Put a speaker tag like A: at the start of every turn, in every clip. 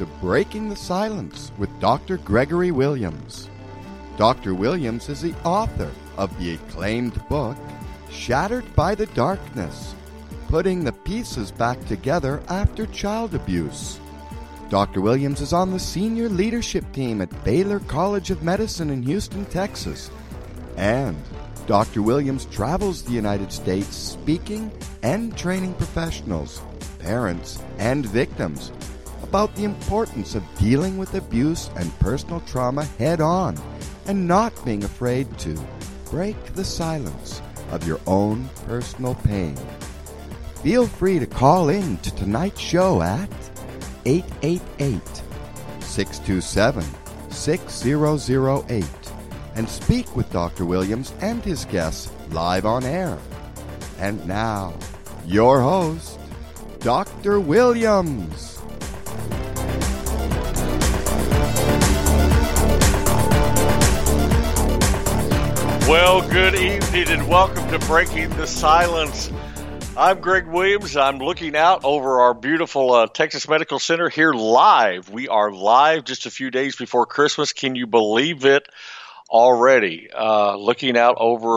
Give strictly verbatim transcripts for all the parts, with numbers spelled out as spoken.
A: to Breaking the Silence with Doctor Gregory Williams. Doctor Williams is the author of the acclaimed book, Shattered by the Darkness, Putting the Pieces Back Together After Child Abuse. Doctor Williams is on the senior leadership team at Baylor College of Medicine in Houston, Texas. And Doctor Williams travels the United States speaking and training professionals, parents, and victims about the importance of dealing with abuse and personal trauma head-on and not being afraid to break the silence of your own personal pain. Feel free to call in to tonight's show at eight eight eight, six two seven, six zero zero eight and speak with Doctor Williams and his guests live on air. And now, your host, Doctor Williams.
B: Well, good evening and welcome to Breaking the Silence. I'm Greg Williams. I'm looking out over our beautiful uh, Texas Medical Center here live. We are live just a few days before Christmas. Can you believe it already? Uh, looking out over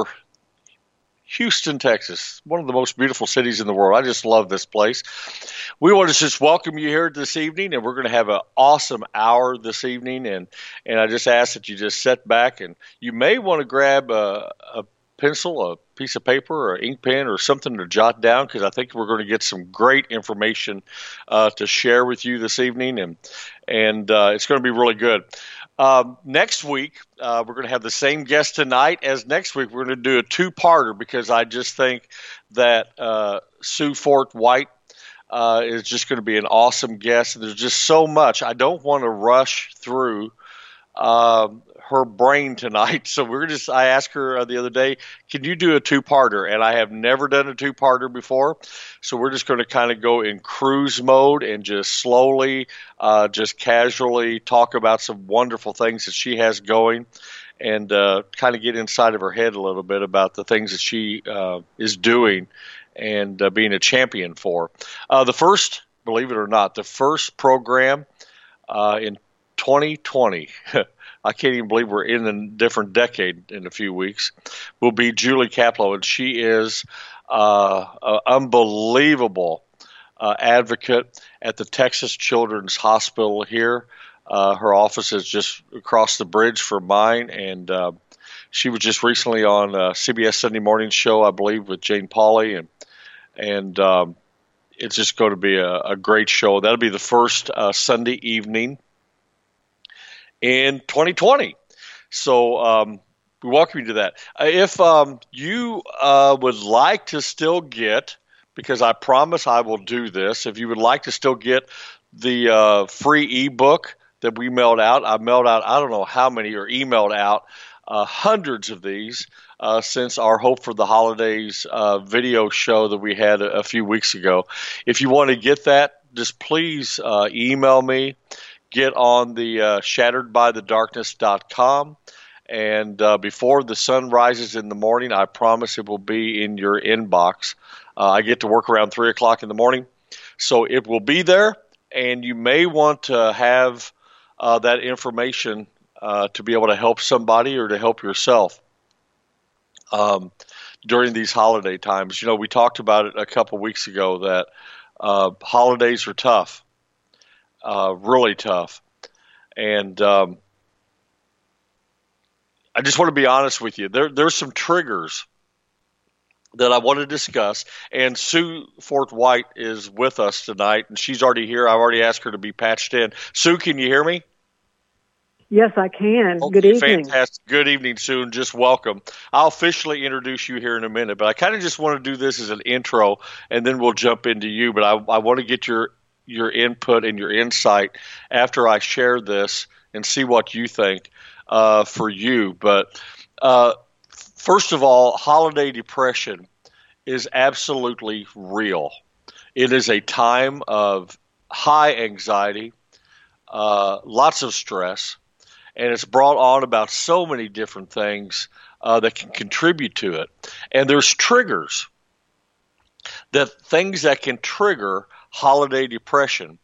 B: Houston, Texas, one of the most beautiful cities in the world. I just love this place. We want to just welcome you here this evening, and we're going to have an awesome hour this evening. And, and I just ask that you just sit back, and you may want to grab a, a pencil, a piece of paper, or an ink pen, or something to jot down, because I think we're going to get some great information uh, to share with you this evening, and and uh, it's going to be really good. Um, next week, uh, we're going to have the same guest tonight as next week. We're going to do a two-parter because I just think that uh, Sue Fort White uh, is just going to be an awesome guest. There's just so much. I don't want to rush through uh, her brain tonight. So we're just, I asked her uh, the other day, can you do a two-parter? And I have never done a two-parter before. So we're just going to kind of go in cruise mode and just slowly, uh, just casually talk about some wonderful things that she has going, and uh, kind of get inside of her head a little bit about the things that she uh, is doing and uh, being a champion for. Uh, the first, believe it or not, the first program uh, in twenty twenty, I can't even believe we're in a different decade in a few weeks, will be Julie Kaplow. And she is uh, an unbelievable uh, advocate at the Texas Children's Hospital here. Uh, her office is just across the bridge from mine. And uh, she was just recently on uh, C B S Sunday Morning Show, I believe, with Jane Pauley. And, and um, it's just going to be a, a great show. That'll be the first uh, Sunday evening in twenty twenty. So um, we welcome you to that. Uh, if um, you uh, would like to still get, because I promise I will do this, if you would like to still get the uh, free ebook that we mailed out, I mailed out, I don't know how many, or emailed out uh, hundreds of these uh, since our Hope for the Holidays uh, video show that we had a, a few weeks ago. If you want to get that, just please uh, email me. Get on the uh, shattered by the darkness dot com, and uh, before the sun rises in the morning, I promise it will be in your inbox. Uh, I get to work around three o'clock in the morning, so it will be there, and you may want to have uh, that information uh, to be able to help somebody or to help yourself um, during these holiday times. You know, we talked about it a couple weeks ago that uh, holidays are tough. Uh, really tough. And um, I just want to be honest with you. There, there's some triggers that I want to discuss. And Sue Fort White is with us tonight, and she's already here. I've already asked her to be patched in. Sue, can you hear me?
C: Yes, I can.
B: Okay,
C: good evening.
B: Fantastic. Good evening, Sue, and just welcome. I'll officially introduce you here in a minute, but I kind of just want to do this as an intro, and then we'll jump into you. But I, I want to get your your input and your insight after I share this and see what you think uh, for you. But uh, first of all, holiday depression is absolutely real. It is a time of high anxiety, uh, lots of stress, and it's brought on about so many different things uh, that can contribute to it. And there's triggers, that things that can trigger holiday depression.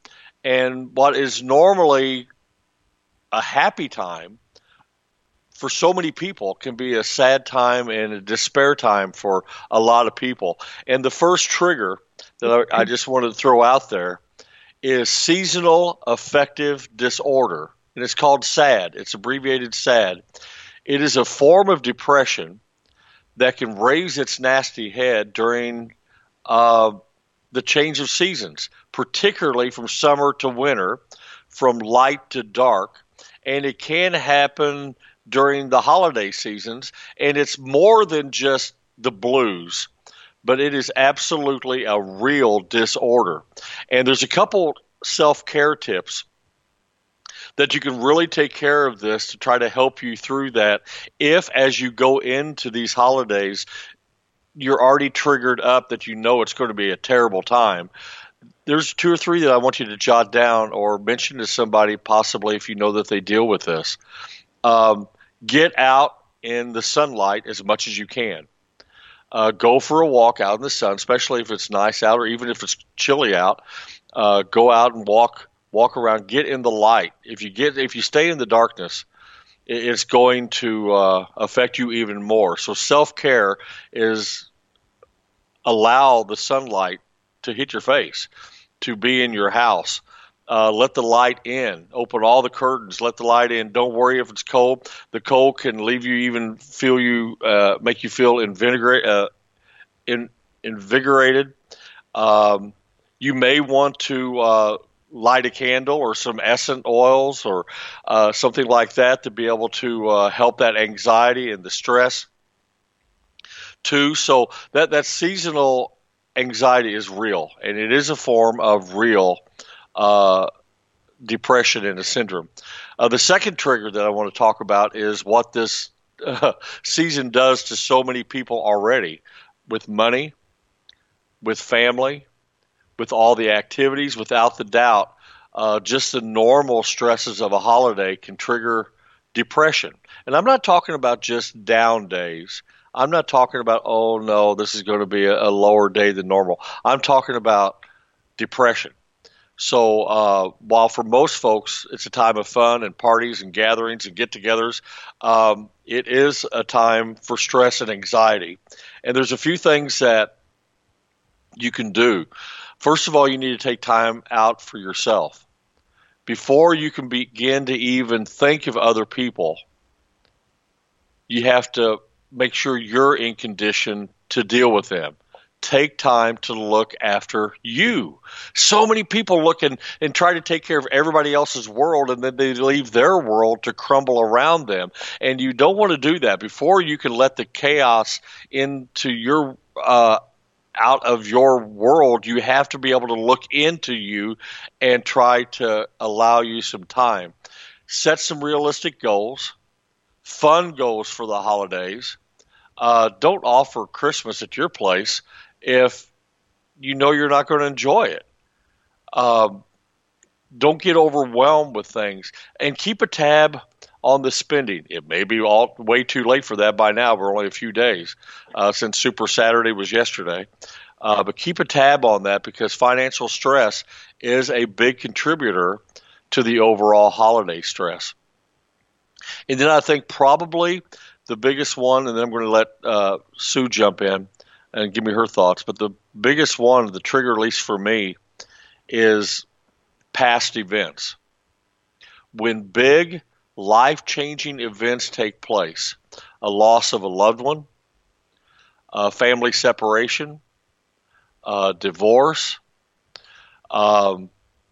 B: And what is normally a happy time for so many people can be a sad time and a despair time for a lot of people. And the first trigger that I, I just wanted to throw out there is seasonal affective disorder. And it's called SAD. It's abbreviated SAD. It is a form of depression that can raise its nasty head during uh, the change of seasons, particularly from summer to winter, from light to dark. And it can happen during the holiday seasons, and it's more than just the blues, but it is absolutely a real disorder. And there's a couple self-care tips that you can really take care of this to try to help you through that if, as you go into these holidays, you're already triggered up that you know it's going to be a terrible time. There's two or three that I want you to jot down or mention to somebody, possibly if you know that they deal with this. Um, get out in the sunlight as much as you can. Uh, go for a walk out in the sun, especially if it's nice out or even if it's chilly out. Uh, go out and walk walk around. Get in the light. If you get if you stay in the darkness, it's going to uh, affect you even more. So self-care is allow the sunlight to hit your face, to be in your house. Uh, let the light in. Open all the curtains. Let the light in. Don't worry if it's cold. The cold can leave you even feel you uh, make you feel invigorate, uh, in, invigorated. Um, you may want to uh, light a candle or some essence oils or uh, something like that to be able to uh, help that anxiety and the stress too. So that that seasonal anxiety is real, and it is a form of real uh, depression and a syndrome. Uh, the second trigger that I want to talk about is what this uh, season does to so many people already, with money, with family, with all the activities. Without the doubt, uh, just the normal stresses of a holiday can trigger depression. And I'm not talking about just down days. I'm not talking about, oh, no, this is going to be a, a lower day than normal. I'm talking about depression. So uh, while for most folks it's a time of fun and parties and gatherings and get-togethers, um, it is a time for stress and anxiety. And there's a few things that you can do. First of all, you need to take time out for yourself. Before you can begin to even think of other people, you have to make sure you're in condition to deal with them. Take time to look after you. So many people look and, and try to take care of everybody else's world, and then they leave their world to crumble around them. And you don't want to do that. Before you can let the chaos into your uh, out of your world, you have to be able to look into you and try to allow you some time. Set some realistic goals, fun goals for the holidays. Uh, don't offer Christmas at your place if you know you're not going to enjoy it. Um, don't get overwhelmed with things, and keep a tab on the spending. It may be all way too late for that by now. We're only a few days uh, since Super Saturday was yesterday. Uh, but keep a tab on that, because financial stress is a big contributor to the overall holiday stress. And then I think probably the biggest one, and then I'm going to let uh, Sue jump in and give me her thoughts, but the biggest one, the trigger, at least for me, is past events. When big, life-changing events take place, a loss of a loved one, a family separation, a divorce, um,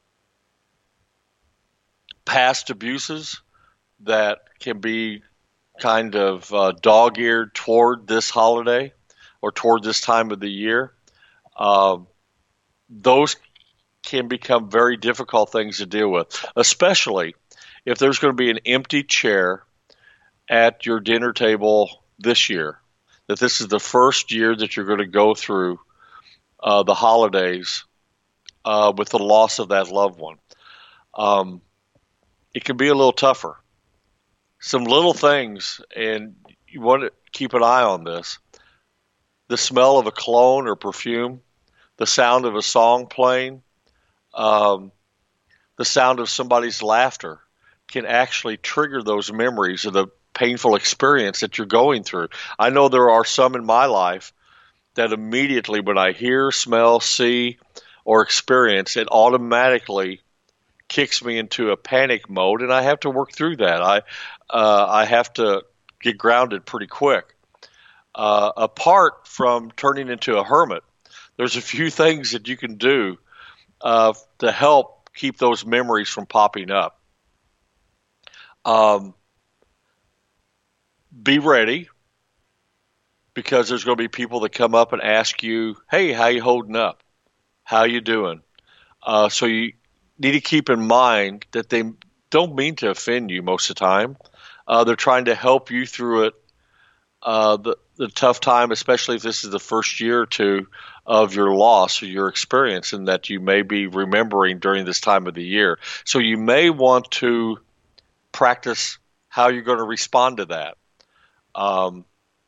B: past abuses that can be kind of uh, dog-eared toward this holiday or toward this time of the year, uh, those can become very difficult things to deal with, especially if there's going to be an empty chair at your dinner table this year, that this is the first year that you're going to go through uh, the holidays uh, with the loss of that loved one. Um, it can be a little tougher. Some little things, and you want to keep an eye on this. The smell of a cologne or perfume, the sound of a song playing, um, the sound of somebody's laughter can actually trigger those memories of the painful experience that you're going through. I know there are some in my life that immediately when I hear, smell, see, or experience, it automatically kicks me into a panic mode, and I have to work through that. I uh, I have to get grounded pretty quick. Uh, apart from turning into a hermit, there's a few things that you can do uh, to help keep those memories from popping up. Um, be ready, because there's going to be people that come up and ask you, hey, how you holding up? How you doing? Uh, so you need to keep in mind that they don't mean to offend you most of the time. Uh, they're trying to help you through it, uh, the, the tough time, especially if this is the first year or two of your loss or your experience, and that you may be remembering during this time of the year. So you may want to practice how you're going to respond to that. Um,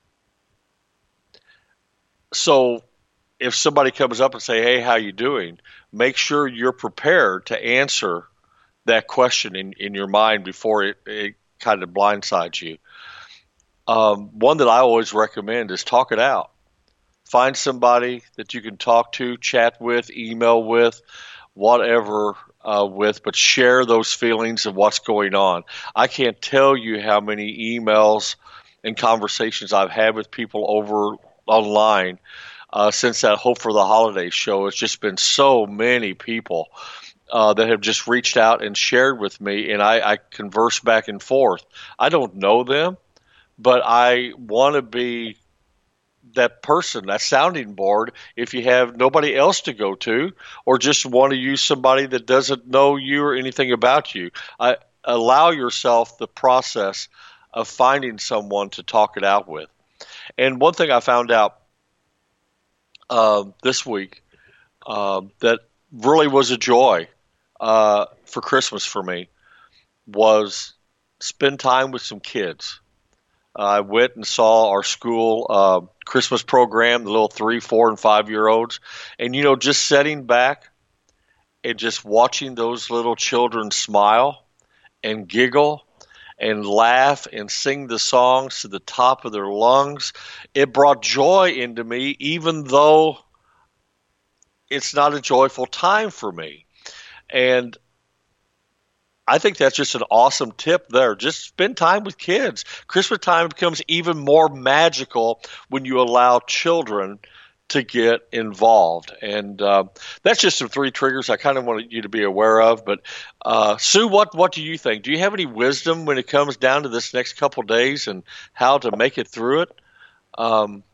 B: so if somebody comes up and say, hey, how you doing? Make sure you're prepared to answer that question in, in your mind before it, it kind of blindsides you. Um, one that I always recommend is talk it out. Find somebody that you can talk to, chat with, email with, whatever uh, with, but share those feelings of what's going on. I can't tell you how many emails and conversations I've had with people over online uh, since that Hope for the Holidays show. It's just been so many people uh, that have just reached out and shared with me, and I, I converse back and forth. I don't know them, but I want to be that person, that sounding board, if you have nobody else to go to, or just want to use somebody that doesn't know you or anything about you. I, allow yourself the process of finding someone to talk it out with. And one thing I found out uh, this week uh, that really was a joy uh, for Christmas for me was spend time with some kids. I went and saw our school uh, Christmas program, the little three, four, and five-year-olds. And, you know, just sitting back and just watching those little children smile and giggle and laugh and sing the songs to the top of their lungs, it brought joy into me, even though it's not a joyful time for me. And I think that's just an awesome tip there. Just spend time with kids. Christmas time becomes even more magical when you allow children to get involved. And uh, that's just some three triggers I kind of wanted you to be aware of. But uh, Sue, what, what do you think? Do you have any wisdom when it comes down to this next couple of days and how to make it through it? Um,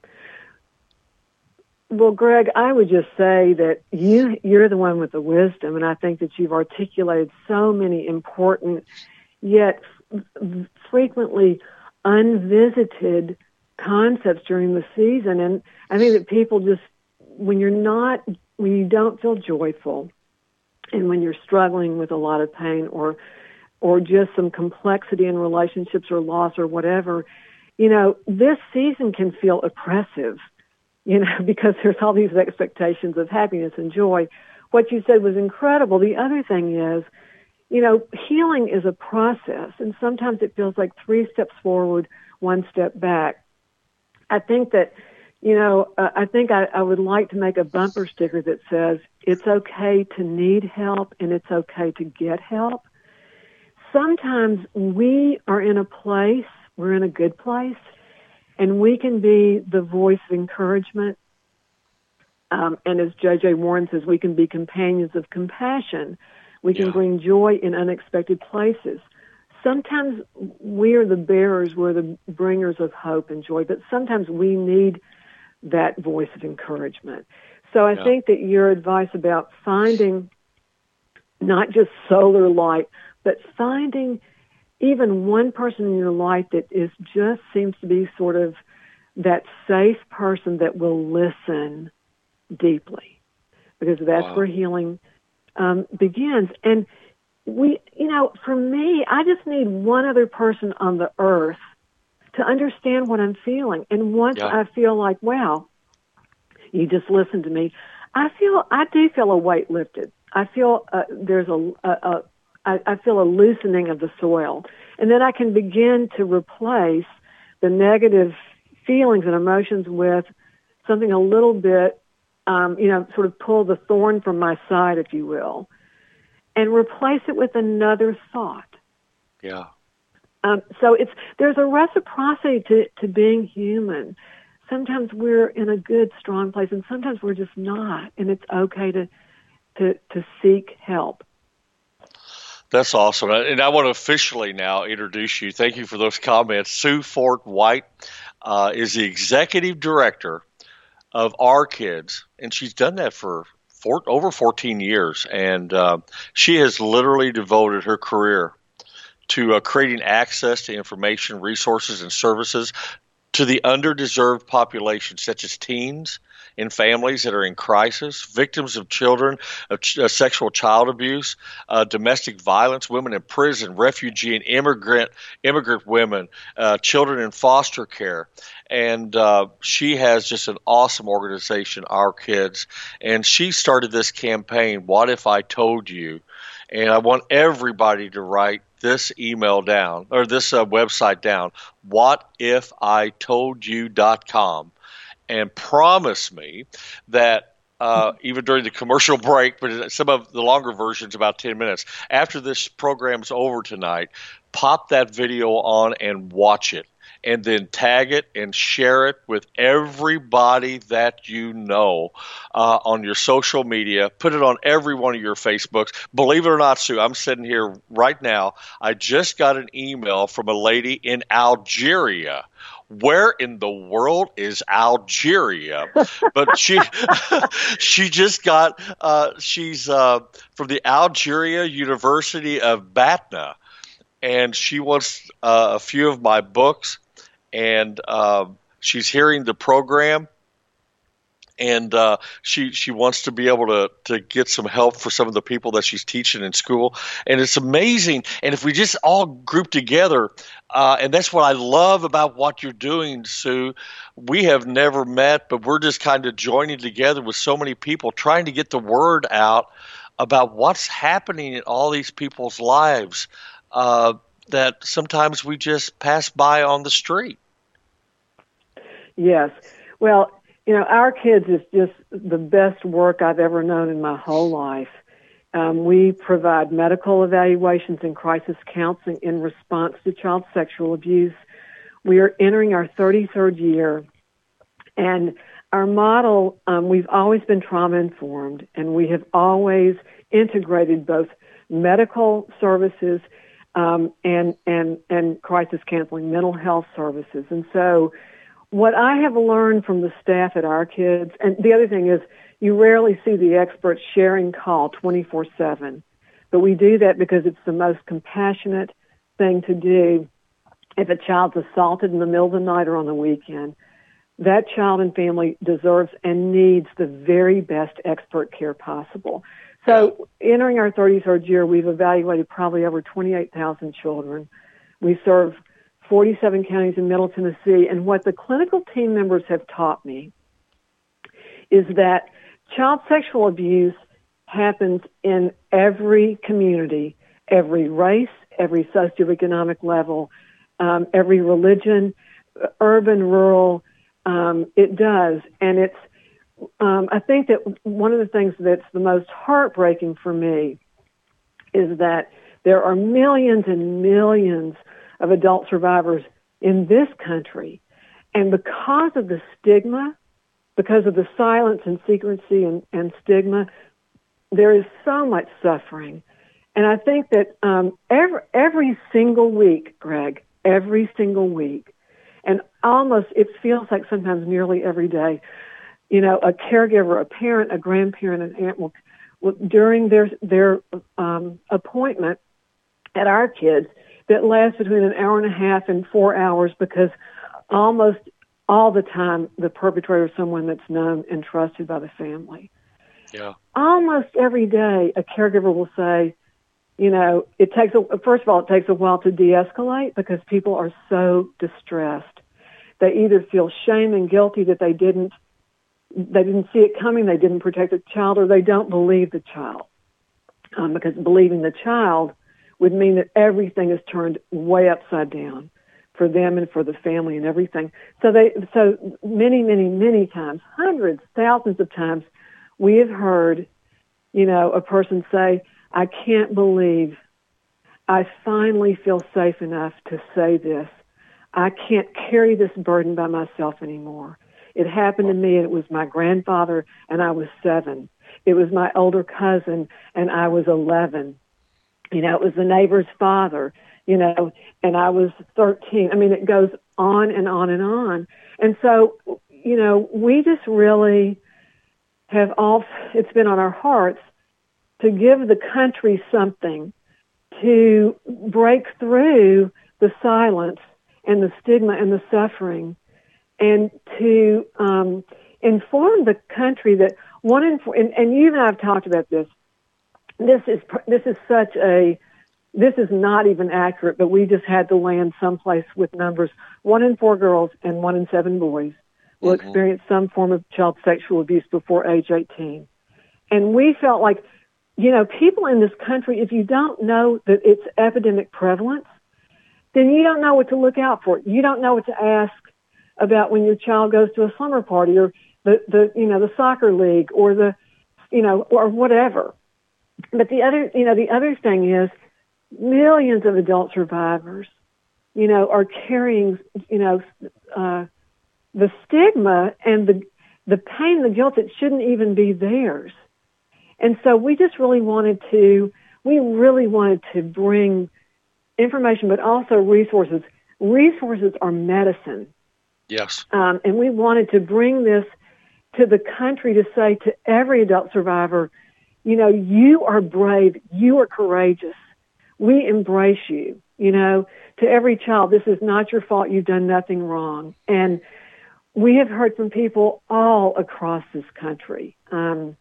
C: Well, Greg, I would just say that you, you're the one with the wisdom, and I think that you've articulated so many important yet f- frequently unvisited concepts during the season. And I think that people just, when you're not, when you don't feel joyful, and when you're struggling with a lot of pain or or just some complexity in relationships or loss or whatever, you know, this season can feel oppressive. You know, because there's all these expectations of happiness and joy. What you said was incredible. The other thing is, you know, healing is a process, and sometimes it feels like three steps forward, one step back. I think that, you know, uh, I think I, I would like to make a bumper sticker that says, it's okay to need help and it's okay to get help. Sometimes we are in a place, we're in a good place, and we can be the voice of encouragement. Um, and as J J Warren says, we can be companions of compassion. We can
B: yeah.
C: bring joy in unexpected places. Sometimes we're the bearers, we're the bringers of hope and joy, but sometimes we need that voice of encouragement. So I yeah. think that your advice about finding not just solar light, but finding even one person in your life that is just seems to be sort of that safe person that will listen deeply, because that's wow. where healing um, begins. And we, you know, for me, I just need one other person on the earth to understand what I'm feeling. And once yeah. I feel like, wow, you just listened to me, I feel, I do feel a weight lifted. I feel uh, there's a, a, a I, I feel a loosening of the soil, and then I can begin to replace the negative feelings and emotions with something a little bit, um, you know, sort of pull the thorn from my side, if you will, and replace it with another thought.
B: Yeah.
C: Um, so it's there's a reciprocity to, to being human. Sometimes we're in a good, strong place, and sometimes we're just not, and it's okay to to, to seek help.
B: That's awesome. And I want to officially now introduce you. Thank you for those comments. Sue Fort White uh, is the executive director of Our Kids, and she's done that for four, over fourteen years. And uh, she has literally devoted her career to uh, creating access to information, resources, and services to the underdeserved population, such as teens in families that are in crisis, victims of children, of ch- uh, sexual child abuse, uh, domestic violence, women in prison, refugee and immigrant immigrant women, uh, children in foster care. And uh, she has just an awesome organization, Our Kids. And she started this campaign, What If I Told You? And I want everybody to write this email down, or this uh, website down, what if I told you dot com, and promise me that uh, even during the commercial break, but some of the longer versions, about ten minutes, after this program's over tonight, pop that video on and watch it. And then tag it and share it with everybody that you know uh, on your social media. Put it on every one of your Facebooks. Believe it or not, Sue, I'm sitting here right now. I just got an email from a lady in Algeria. Where in the world is Algeria? But she she just got, uh, she's uh, from the Algeria University of Batna. And she wants uh, a few of my books, and uh, she's hearing the program, and uh, she she wants to be able to, to get some help for some of the people that she's teaching in school. And it's amazing. And if we just all group together, uh, and that's what I love about what you're doing, Sue. We have never met, but we're just kind of joining together with so many people, trying to get the word out about what's happening in all these people's lives. Uh, that sometimes we just pass by on the street.
C: Yes. Well, you know, Our Kids is just the best work I've ever known in my whole life. Um, we provide medical evaluations and crisis counseling in response to child sexual abuse. We are entering our thirty-third year, and our model, um, we've always been trauma-informed, and we have always integrated both medical services Um, and, and, and crisis counseling, mental health services. And so what I have learned from the staff at Our Kids, and the other thing is you rarely see the experts sharing call twenty-four seven, but we do that because it's the most compassionate thing to do. If a child's assaulted in the middle of the night or on the weekend, that child and family deserves and needs the very best expert care possible. So entering our thirty-third year, we've evaluated probably over twenty-eight thousand children. We serve forty-seven counties in Middle Tennessee. And what the clinical team members have taught me is that child sexual abuse happens in every community, every race, every socioeconomic level, um, every religion, urban, rural. Um, it does. And it's Um, I think that one of the things that's the most heartbreaking for me is that there are millions and millions of adult survivors in this country. And because of the stigma, because of the silence and secrecy and, and stigma, there is so much suffering. And I think that um, every, every single week, Greg, every single week, and almost it feels like sometimes nearly every day, you know, a caregiver, a parent, a grandparent, an aunt will, will during their their um, appointment at Our Kids that lasts between an hour and a half and four hours because almost all the time the perpetrator is someone that's known and trusted by the family.
B: Yeah.
C: Almost every day a caregiver will say, you know, it takes a, first of all, it takes a while to de-escalate because people are so distressed. They either feel shame and guilty that they didn't They didn't see it coming, they didn't protect the child, or they don't believe the child. um, because believing the child would mean that everything is turned way upside down for them and for the family and everything. So they, so many, many, many times, hundreds, thousands of times, we have heard, you know, a person say, I can't believe I finally feel safe enough to say this. I can't carry this burden by myself anymore. It happened to me, and it was my grandfather, and I was seven. It was my older cousin, and I was eleven. You know, it was the neighbor's father, you know, and I was thirteen. I mean, it goes on and on and on. And so, you know, we just really have all, it's been on our hearts to give the country something to break through the silence and the stigma and the suffering, and to um, inform the country that one in four, and, and you and I have talked about this. This is this is such a this is not even accurate, but we just had to land someplace with numbers. One in four girls and one in seven boys will mm-hmm. experience some form of child sexual abuse before age eighteen, and we felt like, you know, people in this country, if you don't know that it's epidemic prevalence, then you don't know what to look out for. You don't know what to ask about when your child goes to a slumber party or the, the you know, the soccer league or the, you know, or whatever. But the other, you know, the other thing is millions of adult survivors, you know, are carrying, you know, uh, the stigma and the, the pain, the guilt that shouldn't even be theirs. And so we just really wanted to, we really wanted to bring information, but also resources. Resources are medicine.
B: Yes.
C: Um, and we wanted to bring this to the country to say to every adult survivor, you know, you are brave, you are courageous. We embrace you, you know, to every child, this is not your fault, you've done nothing wrong. And we have heard from people all across this country. Um,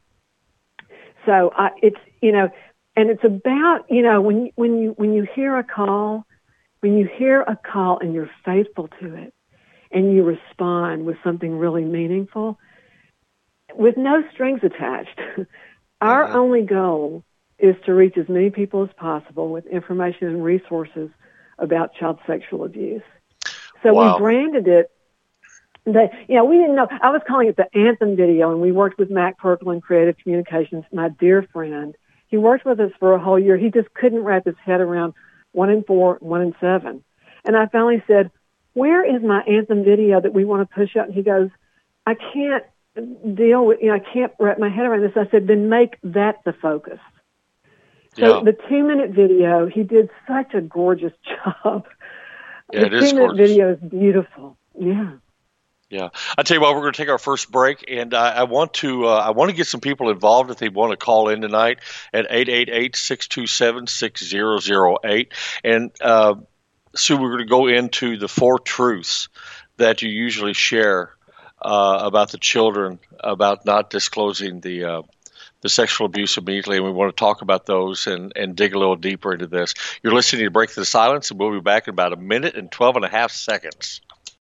C: so I, it's, you know, and it's about, you know, when, when you, when you hear a call, when you hear a call and you're faithful to it and you respond with something really meaningful, with no strings attached, our mm-hmm. only goal is to reach as many people as possible with information and resources about child sexual abuse. So wow. we branded it. The, you know, we didn't know. I was calling it the Anthem video, and we worked with Mac Purple in Creative Communications, my dear friend. He worked with us for a whole year. He just couldn't wrap his head around one in four, one in seven. And I finally said, where is my Anthem video that we want to push out? And he goes, I can't deal with, you know, I can't wrap my head around this. I said, then make that the focus. So yeah. the two-minute video, he did such a gorgeous job.
B: Yeah,
C: the
B: it is
C: two-minute
B: gorgeous.
C: video is beautiful. Yeah.
B: Yeah, I tell you what, we're going to take our first break, and I, I want to uh, I want to get some people involved if they want to call in tonight at eight eight eight, six two seven, six zero zero eight. And uh, Sue, we're going to go into the four truths that you usually share uh, about the children, about not disclosing the uh, the sexual abuse immediately, and we want to talk about those and, and dig a little deeper into this. You're listening to Break the Silence, and we'll be back in about a minute and twelve and a half seconds.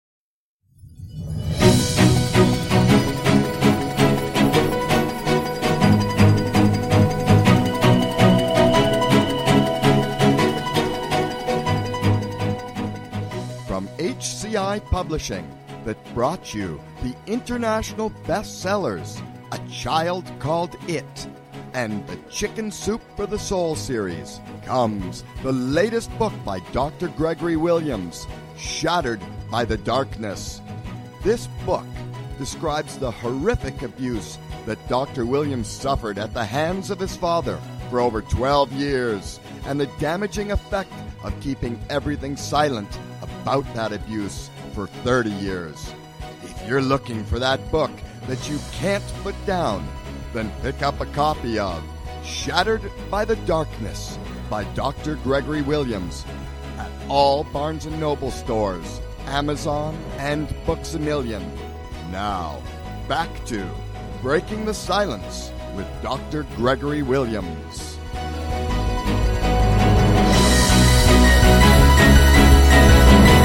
A: From H C I Publishing, that brought you the international bestsellers, A Child Called It, and the Chicken Soup for the Soul series, comes the latest book by Doctor Gregory Williams, Shattered by the Darkness. This book describes the horrific abuse that Doctor Williams suffered at the hands of his father for over twelve years, and the damaging effect of keeping everything silent about that abuse for thirty years. If you're looking for that book that you can't put down, then pick up a copy of Shattered by the Darkness by Doctor Gregory Williams at all Barnes and Noble stores, Amazon, and Books A Million. Now, back to Breaking the Silence with Doctor Gregory Williams.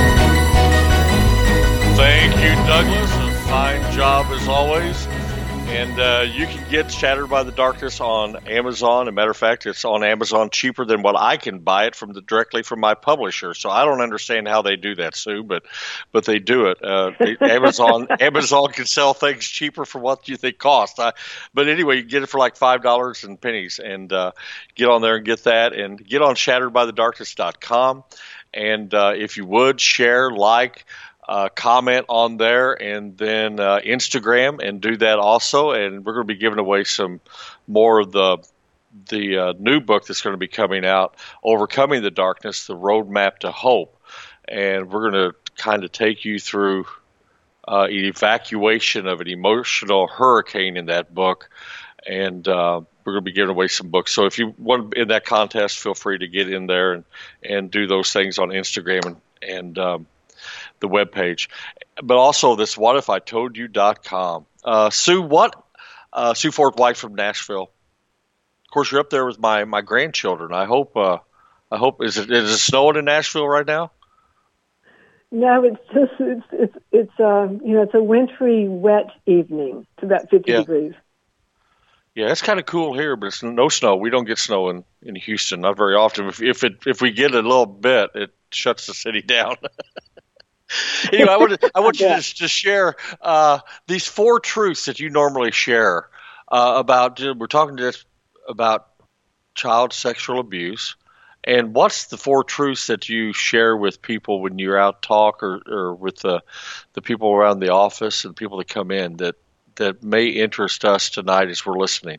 B: Thank you, Douglas. A fine job as always. And uh, you can get Shattered by the Darkness on Amazon. As a matter of fact, it's on Amazon cheaper than what I can buy it from the, directly from my publisher. So I don't understand how they do that, Sue, but but they do it. Uh, they, Amazon Amazon can sell things cheaper for what you think cost. I, but anyway, you can get it for like five dollars and pennies, and uh, get on there and get that, and get on shattered by the darkness dot com. And uh, if you would share, like. Uh, comment on there, and then uh, Instagram, and do that also. And we're going to be giving away some more of the the uh, new book that's going to be coming out, Overcoming the Darkness, The Roadmap to Hope. And we're going to kind of take you through uh, an evacuation of an emotional hurricane in that book. And uh, we're going to be giving away some books. So if you want in that contest, feel free to get in there and, and do those things on Instagram and, and um, the webpage, but also this what if I told you dot com. Uh, Sue, what, uh, Sue Ford White from Nashville. Of course, you're up there with my, my grandchildren. I hope, uh, I hope, is it, is it snowing in Nashville right now?
C: No, it's just, it's, it's, it's, uh, you know, it's a wintry, wet evening. It's about fifty
B: yeah.
C: degrees.
B: Yeah, it's kind of cool here, but it's no snow. We don't get snow in, in Houston, not very often. If, if it, if we get a little bit, it shuts the city down. Anyway, I want to, I want you to just share uh, these four truths that you normally share uh, about. We're talking just about child sexual abuse, and what's the four truths that you share with people when you're out talk or, or with the the people around the office and people that come in that that may interest us tonight as we're listening.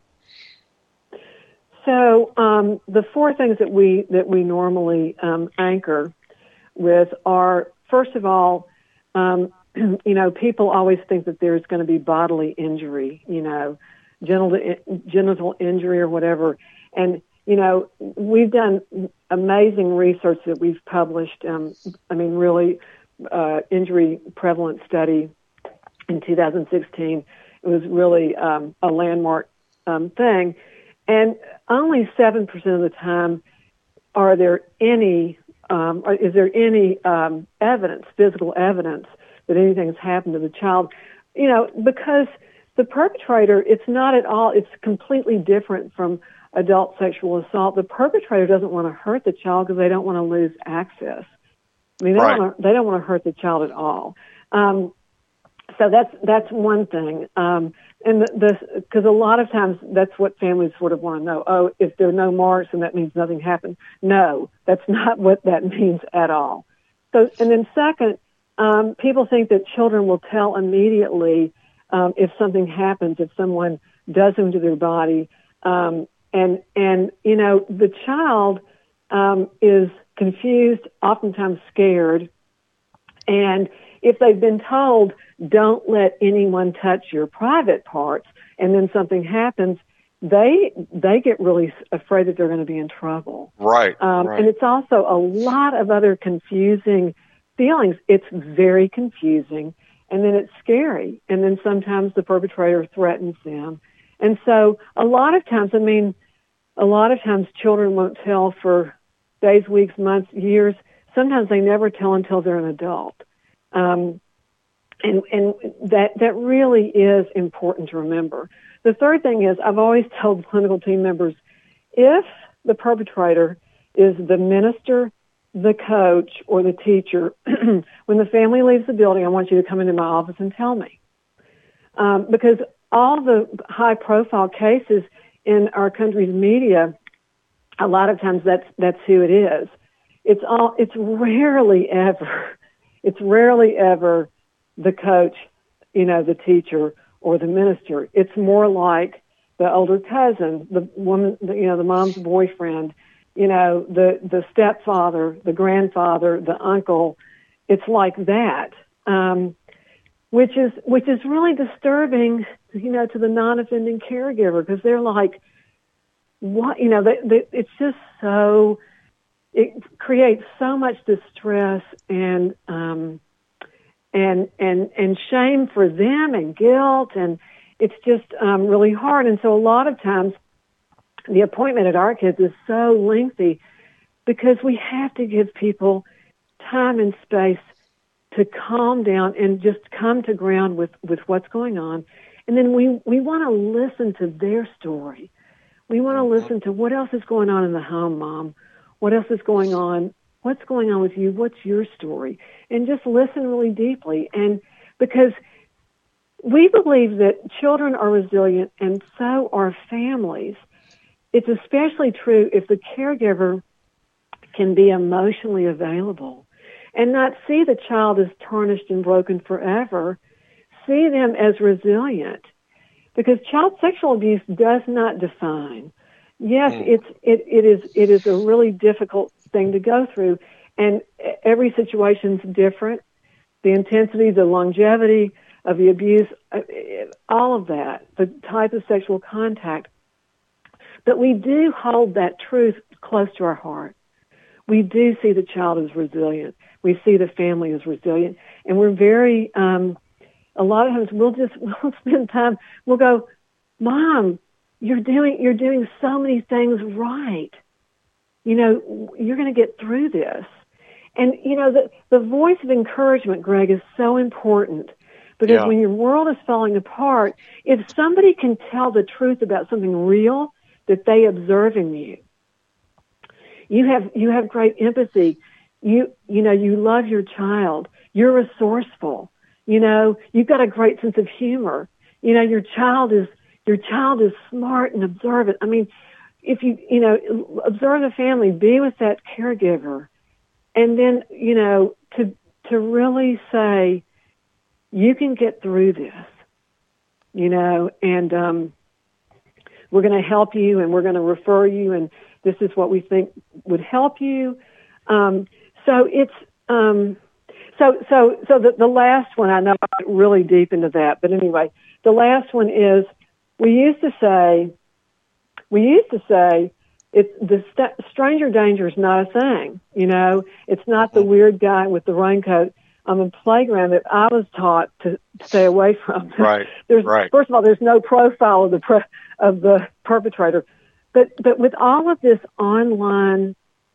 C: So um, the four things that we that we normally um, anchor with are. First of all, um, you know, people always think that there's going to be bodily injury, you know, genital, genital injury or whatever. And, you know, we've done amazing research that we've published. Um, I mean, really, uh, injury prevalence study in two thousand sixteen. It was really um, a landmark um, thing. And only seven percent of the time are there any Um, is there any um, evidence, physical evidence, that anything has happened to the child? You know, because the perpetrator, it's not at all, it's completely different from adult sexual assault. The perpetrator doesn't want to hurt the child because they don't want to lose access. I mean, they,
B: right.
C: don't want to, they don't want to hurt the child at all. Um, so that's that's one thing. Um, and the because a lot of times that's what families sort of want to know. Oh, if there are no marks, then that means nothing happened. No, that's not what that means at all. So, and then second, um, people think that children will tell immediately um, if something happens, if someone does something to their body, um, and and you know the child um, is confused, oftentimes scared, and if they've been told, don't let anyone touch your private parts, and then something happens, they they get really afraid that they're going to be in trouble.
B: Right,
C: um,
B: right.
C: And it's also a lot of other confusing feelings. It's very confusing, and then it's scary. And then sometimes the perpetrator threatens them. And so a lot of times, I mean, a lot of times children won't tell for days, weeks, months, years. Sometimes they never tell until they're an adult. Um, and, and that, that really is important to remember. The third thing is I've always told clinical team members, if the perpetrator is the minister, the coach, or the teacher, when the family leaves the building, I want you to come into my office and tell me. Um, because all the high-profile cases in our country's media, a lot of times that's that's who it is. It's all. It's rarely ever. It's rarely ever the coach, you know, the teacher or the minister. It's more like the older cousin, the woman, you know, the mom's boyfriend, you know, the the stepfather, the grandfather, the uncle. It's like that, um, which is which is really disturbing, you know, to the non-offending caregiver, because they're like, what, you know, they, they, it's just so. It creates so much distress and um, and and and shame for them and guilt, and it's just um, really hard. And so a lot of times the appointment at our kids is so lengthy because we have to give people time and space to calm down and just come to ground with, with what's going on, And then we, we want to listen to their story. We want to listen to what else is going on in the home, Mom. What else is going on? What's going on with you? What's your story? And just listen really deeply. And because we believe that children are resilient and so are families. It's especially true if the caregiver can be emotionally available and not see the child as tarnished and broken forever. See them as resilient, because child sexual abuse does not define. Yes, mm. it's it, it is it is a really difficult thing to go through, and every situation's different. The intensity, the longevity of the abuse, all of that, the type of sexual contact. But we do hold that truth close to our heart. We do see the child as resilient. We see the family as resilient, and we're very. Um, A lot of times we'll just we'll spend time. We'll go, Mom, you're doing you're doing so many things right. You know, you're going to get through this. And you know, the the voice of encouragement, Greg, is so important, because
B: yeah.
C: when your world is falling apart, if somebody can tell the truth about something real that they observe in you, you have you have great empathy. You you know you love your child. You're resourceful. You know, you've got a great sense of humor. You know, your child is, your child is smart and observant. I mean, if you, you know, observe the family, be with that caregiver, and then, you know, to, to really say, you can get through this, you know, and, um, we're going to help you and we're going to refer you, and this is what we think would help you. Um, so it's, um, So, so, so the, the last one, I know I went really deep into that, but anyway, the last one is, we used to say, we used to say, it's the st- stranger danger is not a thing, you know, it's not the weird guy with the raincoat on the playground that I was taught to stay away from.
B: Right.
C: there's,
B: right.
C: First of all, there's no profile of the, pre- of the perpetrator, but, but with all of this online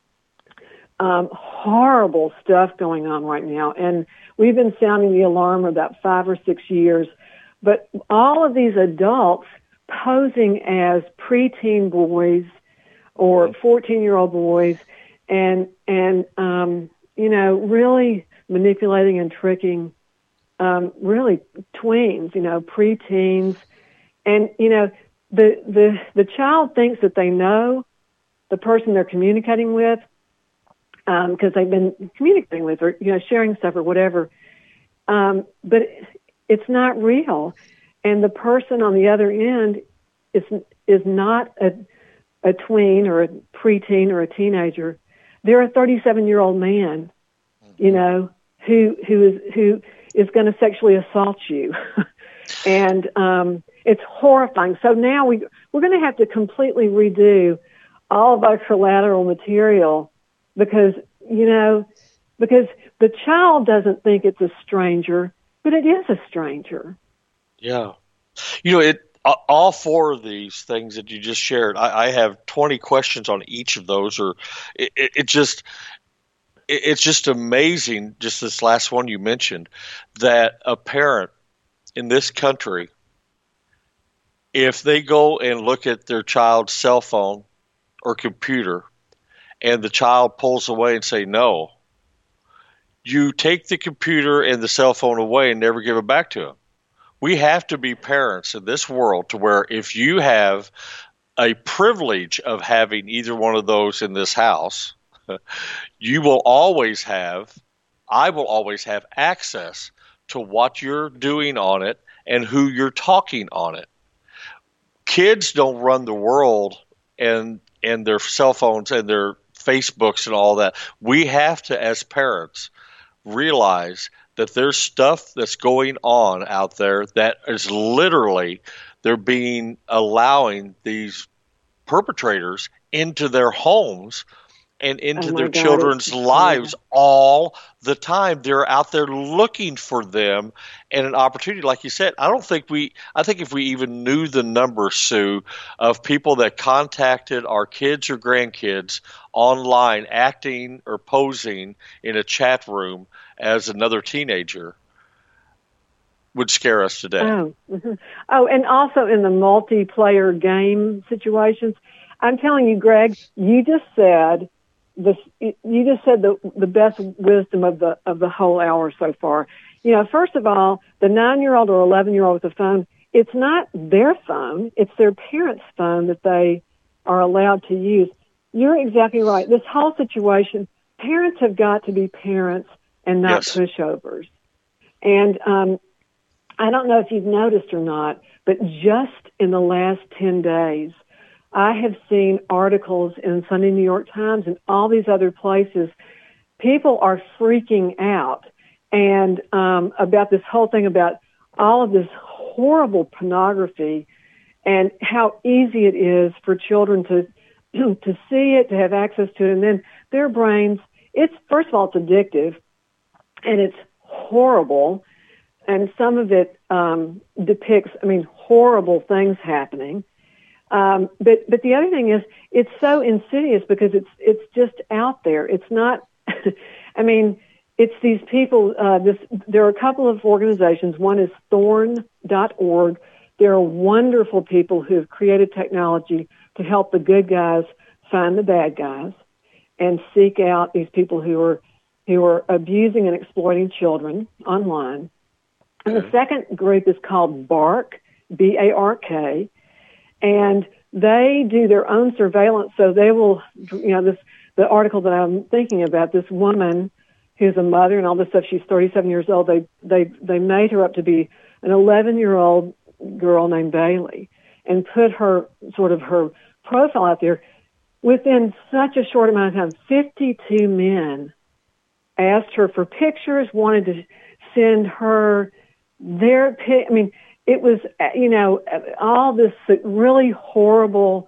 C: Um, horrible stuff going on right now. And we've been sounding the alarm for about five or six years. But all of these adults posing as preteen boys or fourteen-year-old boys and, and um, you know, really manipulating and tricking um, really tweens, you know, preteens. And, you know, the, the, the child thinks that they know the person they're communicating with, because um, they've been communicating with or, you know, sharing stuff or whatever. Um, but it's not real. And the person on the other end is is not a, a tween or a preteen or a teenager. They're a thirty-seven-year-old man, you know, who who is who is going to sexually assault you. And um, it's horrifying. So now we, we're going to have to completely redo all of our collateral material, because, you know, because the child doesn't think it's a stranger, but it is a stranger.
B: Yeah. You know, it, all four of these things that you just shared, I, I have twenty questions on each of those, or it, it, it just, it, it's just amazing. Just this last one you mentioned, that a parent in this country, if they go and look at their child's cell phone or computer, and the child pulls away and say no, you take the computer and the cell phone away and never give it back to them. We have to be parents in this world to where if you have a privilege of having either one of those in this house, you will always have, I will always have access to what you're doing on it and who you're talking on it. Kids don't run the world and and their cell phones and their Facebooks and all that. We have to, as parents, realize that there's stuff that's going on out there that is literally, they're being allowing these perpetrators into their homes and into
C: oh
B: their
C: God,
B: children's lives all the time. They're out there looking for them and an opportunity. Like you said, I don't think we, I think if we even knew the number, Sue, of people that contacted our kids or grandkids online acting or posing in a chat room as another teenager, would scare us today.
C: Oh, mm-hmm. oh, and also in the multiplayer game situations, I'm telling you, Greg, you just said this. You just said the the best wisdom of the of the whole hour so far. You know, first of all, the nine-year-old or eleven-year-old with a phone, it's not their phone; it's their parents' phone that they are allowed to use. You're exactly right. This whole situation, parents have got to be parents and not
B: Yes.
C: pushovers. And um, I don't know if you've noticed or not, but just in the last ten days, I have seen articles in Sunday New York Times and all these other places. People are freaking out and um, about this whole thing about all of this horrible pornography and how easy it is for children to to see it, to have access to it, and then their brains. It's first of all, it's addictive, and it's horrible. And some of it um, depicts, I mean, horrible things happening. Um, but but the other thing is, it's so insidious because it's it's just out there. It's not. I mean, it's these people. Uh, this there are a couple of organizations. One is Thorn dot org. There are wonderful people who have created technology to help the good guys find the bad guys and seek out these people who are who are abusing and exploiting children online. And the second group is called BARK, B A R K, and they do their own surveillance. So they will, you know, this the article that I'm thinking about, this woman who's a mother and all this stuff, she's thirty-seven years old. They they they made her up to be an eleven-year-old girl named Bailey and put her sort of her profile out there. Within such a short amount of time, fifty-two men asked her for pictures, wanted to send her their pic. I mean, it was, you know, all this really horrible,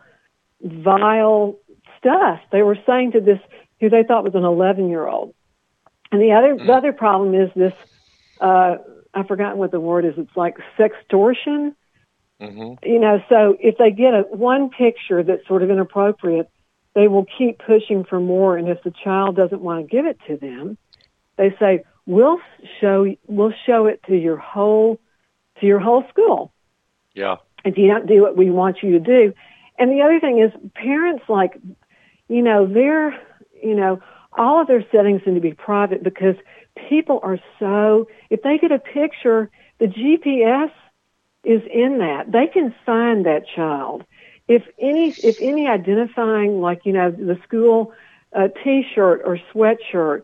C: vile stuff they were saying to this, who they thought was an eleven-year-old. And the other, the other problem is this, uh, I've forgotten what the word is. It's like sextortion. Mm-hmm. You know, so if they get a one picture that's sort of inappropriate, they will keep pushing for more. And if the child doesn't want to give it to them, they say, we'll show, we'll show it to your whole, to your whole school.
B: Yeah.
C: If you don't do what we want you to do. And the other thing is parents, like, you know, they're, you know, all of their settings need to be private because people are so, if they get a picture, the G P S is in that. They can find that child. If any, if any identifying, like, you know, the school uh, T-shirt or sweatshirt,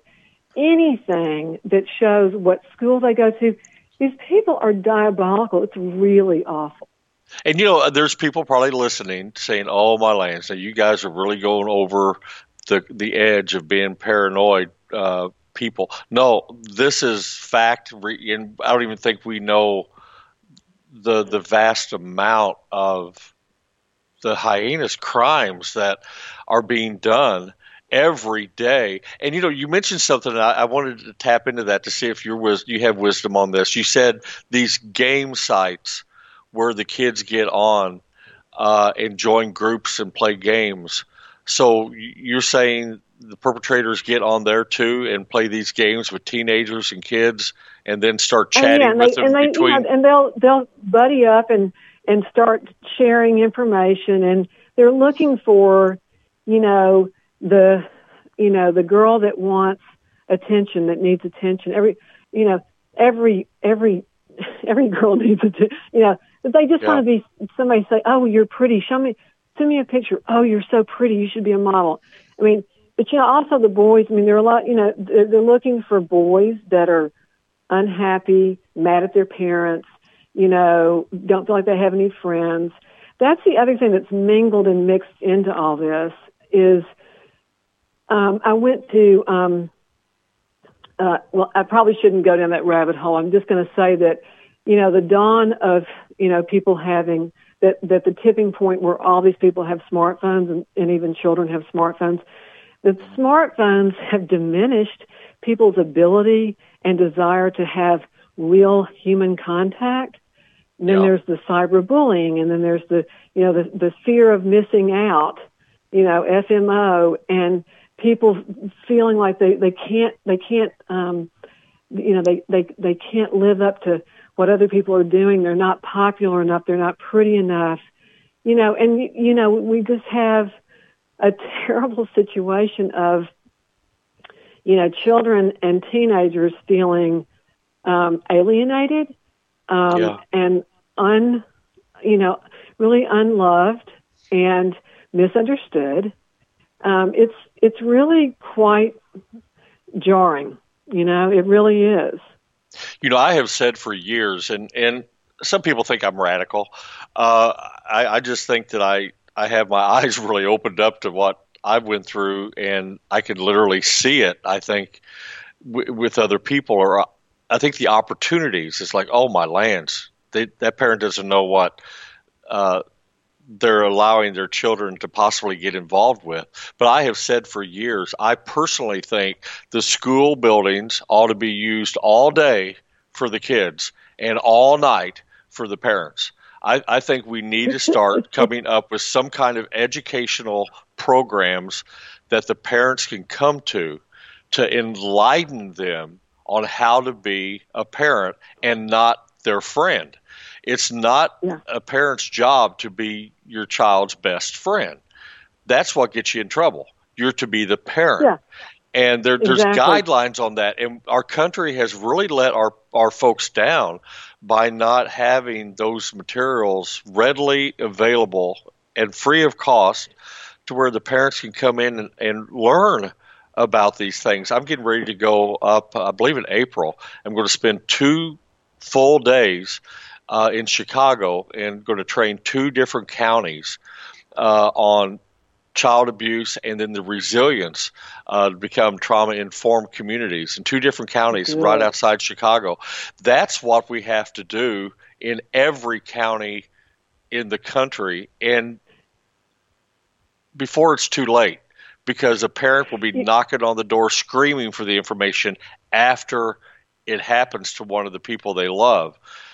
C: anything that shows what school they go to, these people are diabolical. It's really awful.
B: And, you know, there's people probably listening saying, oh, my land, so you guys are really going over the the edge of being paranoid uh, people. No, this is fact, and I don't even think we know the the vast amount of the heinous crimes that are being done every day. And, you know, you mentioned something, I, I wanted to tap into that to see if you're wis- you have wisdom on this. You said these game sites where the kids get on uh, and join groups and play games. So you're saying the perpetrators get on there too and play these games with teenagers and kids and then start chatting
C: oh, yeah,
B: with
C: they,
B: them
C: and they,
B: between.
C: You know, and they'll they'll buddy up and and start sharing information, and they're looking for, you know, the you know the girl that wants attention, that needs attention. Every you know every every every girl needs attention. You know, but they just yeah. want to be somebody say, "Oh, you're pretty. Show me, send me a picture. Oh, you're so pretty. You should be a model." I mean, but you know, also the boys. I mean, there are a lot. You know, they're, they're looking for boys that are unhappy, mad at their parents. You know, don't feel like they have any friends. That's the other thing that's mingled and mixed into all this is. Um, I went to. Um, uh, well, I probably shouldn't go down that rabbit hole. I'm just going to say that, you know, the dawn of, you know, people having that, that the tipping point where all these people have smartphones and, and even children have smartphones, the smartphones have diminished people's ability and desire to have real human contact. And then yeah. there's the cyberbullying, and then there's the, you know, the, the fear of missing out, you know, F M O, and people feeling like they, they can't, they can't, um, you know, they, they, they can't live up to what other people are doing. They're not popular enough. They're not pretty enough. You know, and, you know, we just have a terrible situation of, you know, children and teenagers feeling um, alienated um,
B: yeah.
C: and un, you know, really unloved and misunderstood. Um, it's it's really quite jarring. You know, it really is.
B: You know, I have said for years, and, and some people think I'm radical. Uh, I, I just think that I, I have my eyes really opened up to what I went through, and I can literally see it, I think, w- with other people. Or I think the opportunities, it's like, oh, my lands. They, that parent doesn't know what uh, they're allowing their children to possibly get involved with. But I have said for years, I personally think the school buildings ought to be used all day for the kids and all night for the parents. I, I think we need to start coming up with some kind of educational programs that the parents can come to to enlighten them on how to be a parent and not their friend. It's not
C: yeah.
B: a parent's job to be your child's best friend. That's what gets you in trouble. You're to be the parent.
C: Yeah.
B: And there, there's
C: Exactly.
B: guidelines on that. And our country has really let our, our folks down by not having those materials readily available and free of cost to where the parents can come in and, and learn about these things. I'm getting ready to go up, I believe in April. I'm going to spend two full days uh, in Chicago and going to train two different counties uh, on child abuse and then the resilience uh, to become trauma-informed communities in two different counties
C: Good.
B: right outside Chicago. That's what we have to do in every county in the country, and before it's too late, because a parent will be knocking on the door screaming for the information after it happens to one of the people they love.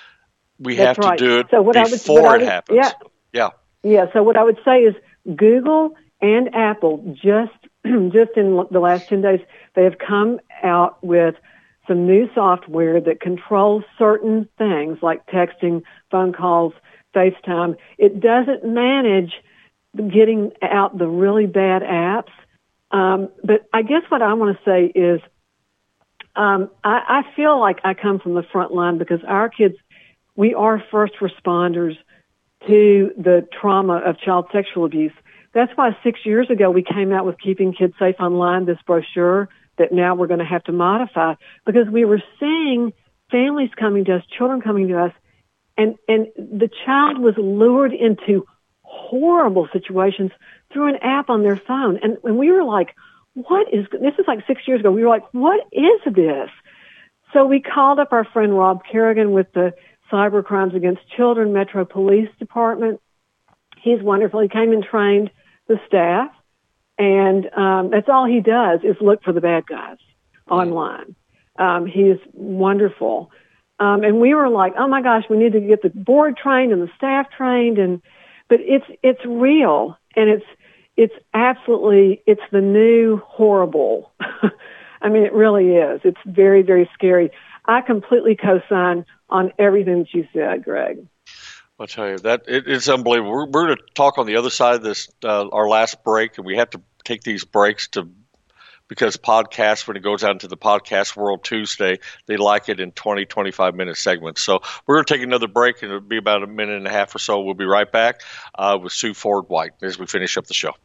B: We
C: That's
B: have
C: right.
B: to do it
C: so what
B: before
C: I would, what I would,
B: it happens.
C: Yeah.
B: Yeah.
C: Yeah. So what I would say is Google and Apple just just in the last ten days, they have come out with some new software that controls certain things like texting, phone calls, FaceTime. It doesn't manage getting out the really bad apps. Um, but I guess what I want to say is um, I, I feel like I come from the front line because our kids, we are first responders to the trauma of child sexual abuse. That's why six years ago we came out with Keeping Kids Safe Online, this brochure that now we're going to have to modify, because we were seeing families coming to us, children coming to us, and, and the child was lured into horrible situations through an app on their phone. And, and we were like, what is, this is like six years ago, we were like, what is this? So we called up our friend Rob Kerrigan with the Cyber Crimes Against Children Metro Police Department. He's wonderful. He came and trained the staff, and um, that's all he does is look for the bad guys online. Um, he is wonderful. Um, and we were like, oh my gosh, we need to get the board trained and the staff trained, and but it's it's real, and it's it's absolutely it's the new horrible. I mean, it really is. It's very, very scary. I completely co-sign on everything that you said, Greg.
B: I'll tell you, that it, it's unbelievable. We're, we're going to talk on the other side of this, uh, our last break, and we have to take these breaks to because podcasts, when it goes out into the podcast world Tuesday, they like it in twenty, twenty-five minute segments. So we're going to take another break, and it'll be about a minute and a half or so. We'll be right back uh, with Sue Ford White as we finish up the show.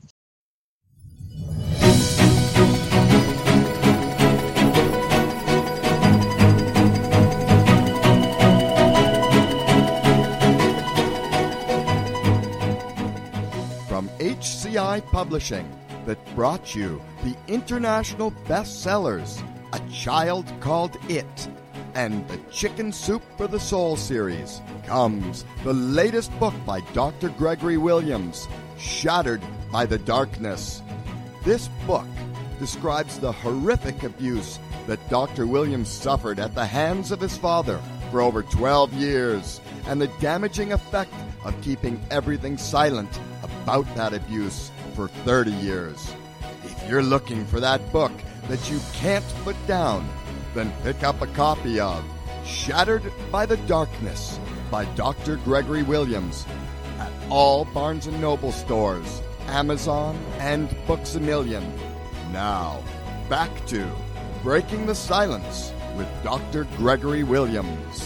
A: From H C I Publishing, that brought you the international bestsellers, A Child Called It, and the Chicken Soup for the Soul series, comes the latest book by Doctor Gregory Williams, Shattered by the Darkness. This book describes the horrific abuse that Doctor Williams suffered at the hands of his father for over twelve years, and the damaging effect of keeping everything silent about that abuse for thirty years. If you're looking for that book that you can't put down, then pick up a copy of Shattered by the Darkness by Doctor Gregory Williams at all Barnes and Noble stores, Amazon, and Books A Million. Now, back to Breaking the Silence with Doctor Gregory Williams.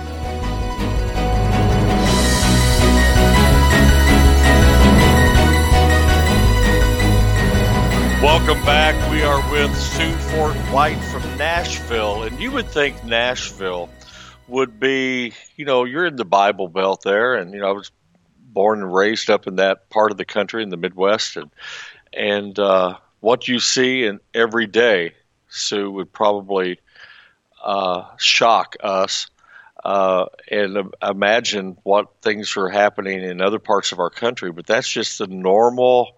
B: Welcome back. We are with Sue Fort White from Nashville. And you would think Nashville would be, you know, you're in the Bible Belt there. And, you know, I was born and raised up in that part of the country in the Midwest. And, and uh, what you see in every day, Sue, would probably uh, shock us. Uh, and uh, imagine what things are happening in other parts of our country. But that's just the normal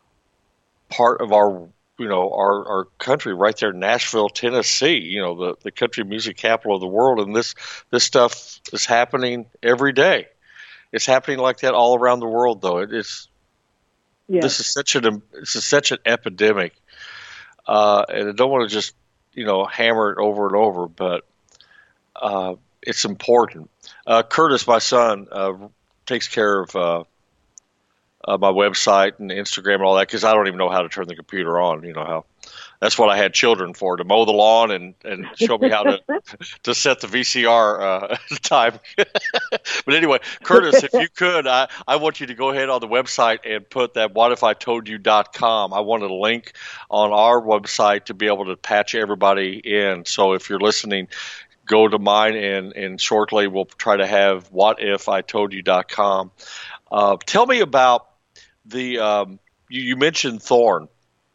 B: part of our, you know, our, our country right there in Nashville, Tennessee, you know, the, the country music capital of the world. And this, this stuff is happening every day. It's happening like that all around the world, though. It is, yes. This is such an, this is such an epidemic. Uh, and I don't want to just, you know, hammer it over and over, but, uh, it's important. Uh, Curtis, my son, uh, takes care of, uh, Uh, my website and Instagram and all that, because I don't even know how to turn the computer on. You know how that's what I had children for, to mow the lawn and, and show me how to to set the V C R uh, time. But anyway, Curtis, if you could, I, I want you to go ahead on the website and put that what if I told you dot com. I want a link on our website to be able to patch everybody in. So if you're listening, go to mine, and, and shortly we'll try to have what if I told you dot com. Uh, tell me about the um, you, you mentioned Thorn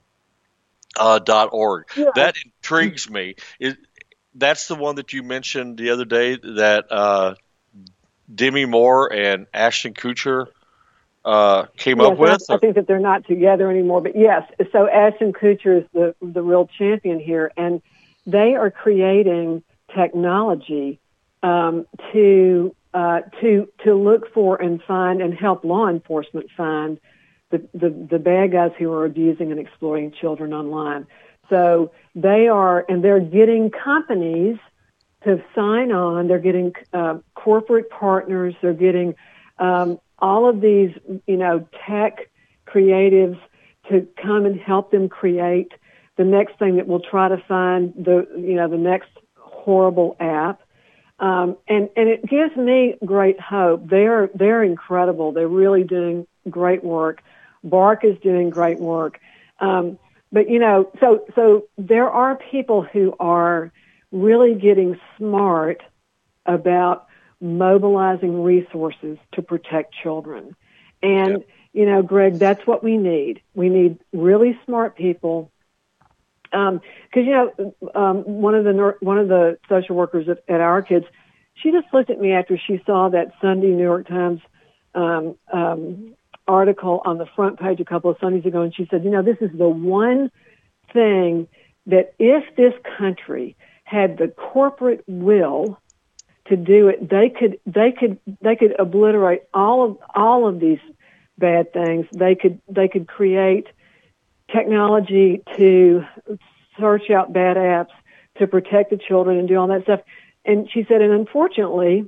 B: uh, dot org. Yeah. That intrigues me. It, that's the one that you mentioned the other day that uh, Demi Moore and Ashton Kutcher uh, came
C: yes,
B: up with.
C: I, I think that they're not together anymore. But yes, so Ashton Kutcher is the the real champion here, and they are creating technology um, to. Uh, to to look for and find and help law enforcement find the, the, the bad guys who are abusing and exploiting children online. So they are, and they're getting companies to sign on. They're getting uh, corporate partners. They're getting um, all of these, you know, tech creatives to come and help them create the next thing that will try to find the, you know, the next horrible app. Um, and, and it gives me great hope. They're, they're incredible. They're really doing great work. Bark is doing great work. Um, but you know, so, so there are people who are really getting smart about mobilizing resources to protect children. And, yep. you know, Greg, that's what we need. We need really smart people. Um, cause you know, um, one of the, one of the social workers at, at our kids, she just looked at me after she saw that Sunday New York Times, um, um, article on the front page a couple of Sundays ago. And she said, you know, this is the one thing that if this country had the corporate will to do it, they could, they could, they could obliterate all of, all of these bad things. They could, they could create technology to search out bad apps, to protect the children and do all that stuff. And she said, and unfortunately,